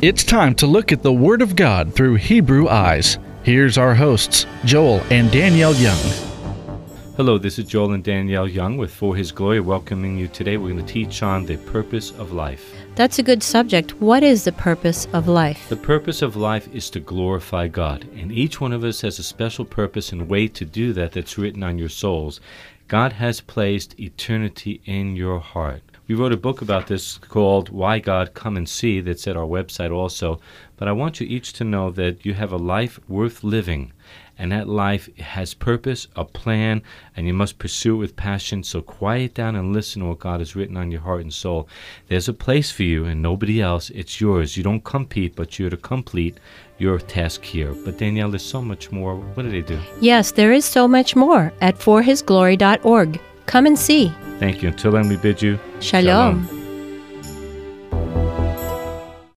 It's time to look at the Word of God through Hebrew eyes. Here's our hosts, Joel and Danielle Young. Hello, this is Joel and Danielle Young with For His Glory, welcoming you today. We're going to teach on the purpose of life. That's a good subject. What is the purpose of life? The purpose of life is to glorify God, and each one of us has a special purpose and way to do that that's written on your souls. God has placed eternity in your heart. We wrote a book about this called Why God, Come and See, that's at our website also. But I want you each to know that you have a life worth living, and that life has purpose, a plan, and you must pursue it with passion. So quiet down and listen to what God has written on your heart and soul. There's a place for you and nobody else. It's yours. You don't compete, but you're to complete your task here. But Danielle, there's so much more. What do they do? Yes, there is so much more at forhisglory.org. Come and see. Thank you. Until then, we bid you Shalom.